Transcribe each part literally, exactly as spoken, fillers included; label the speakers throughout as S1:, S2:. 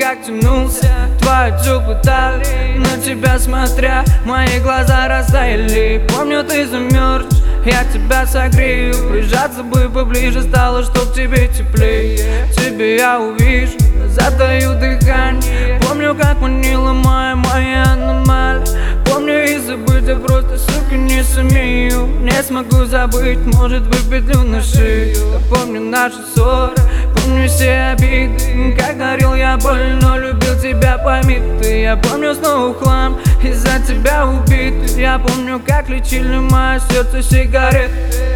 S1: как тянулся твой теплый талии. На тебя смотря, мои глаза растаяли. Помню, ты замерз, я тебя согрею. Прижаться бы поближе стало, чтоб тебе теплее. Тебе я увижу, затаю дыхание. Помню, как манила моя, моя аномалия. Помню, и забыть я просто, сука, не сумею. Не смогу забыть, может быть, петлю на шею. Помню наши ссоры, помню все обиды. Как дарил я боль, но любил тебя, пойми ты. Я помню снова хлам, из-за тебя убитый. Я помню, как лечили мое сердце сигареты.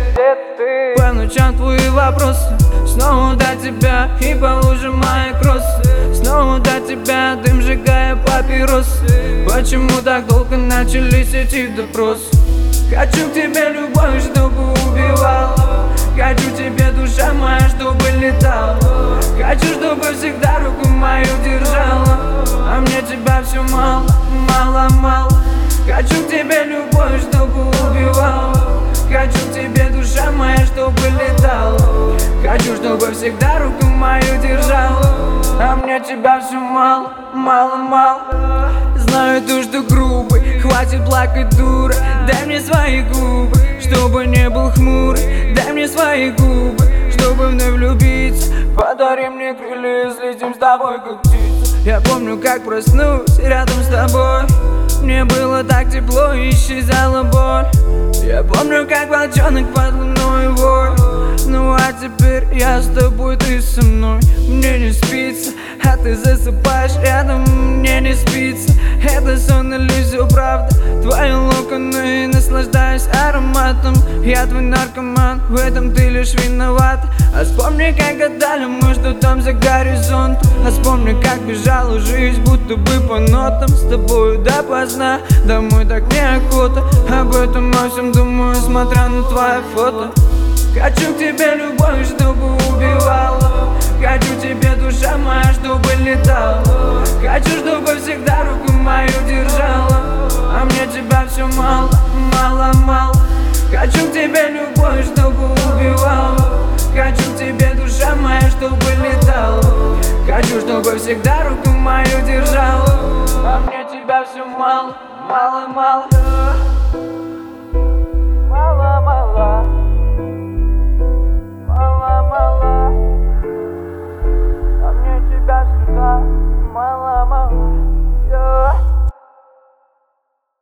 S1: По ночам твои вопросы, снова до тебя и по лужам мои кроссы. Снова до тебя, дым сжигая папиросы. Почему так долго начались эти допросы? Хочу к тебе любовь, чтобы убивала. Хочу тебе, душа моя, чтобы летала. Хочу, чтобы всегда руку мою держала. А мне тебя все мало, мало, мало. Хочу к тебе любовь, чтобы убивала. Хочу к тебе, душа моя, чтобы летала. Хочу, чтобы всегда руку мою держала. А мне тебя все мало, мало, мало. Знаю то, что грубый, хватит плакать, дура. Дай мне свои губы, чтобы не был хмурый. Дай мне свои губы, чтобы вновь влюбиться. Подари мне крылья, слетим с тобой как птица. Я помню, как проснулся рядом с тобой. Мне было так тепло и исчезала боль. Я помню, как волчонок под луной вой. Ну а теперь я с тобой, ты со мной. Мне не спится, а ты засыпаешь рядом. Мне не спится, это сон или все правда. Твои локоны, наслаждаюсь ароматом. Я твой наркоман, в этом ты лишь виноват. А вспомни, как гадали мы, что там за горизонтом. А вспомни, как бежала жизнь, будто бы по нотам. С тобою допоздна, домой так неохота. Об этом во всем думаю, смотря на твое фото. Хочу к тебе любовь, чтобы убивала. Хочу тебе, душа моя, чтобы летала. Хочу, чтобы всегда руку мою держала. А мне тебя все мало, мало, мало. Хочу к тебе любовь, чтобы убивала. Хочу к тебе, душа моя, чтобы летала. Хочу, чтобы всегда руку мою держала. А мне тебя все мало, мало, мало. Мало, мало. Мало, мало. А мне тебя сюда мало, мало.